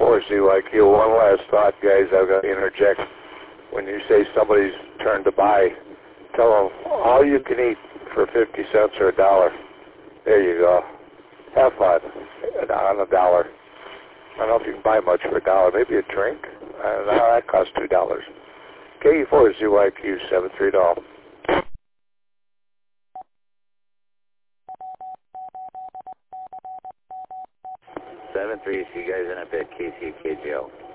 KE4ZYQ. One last thought, guys. I've got to interject. When you say somebody's turn to buy, tell them all you can eat for 50 cents or $1. There you go. Have fun on $1. I don't know if you can buy much for $1. Maybe a drink. I don't know. That costs $2. KE4ZYQ 73 doll. 7-3, see you guys in a bit, KCKGO.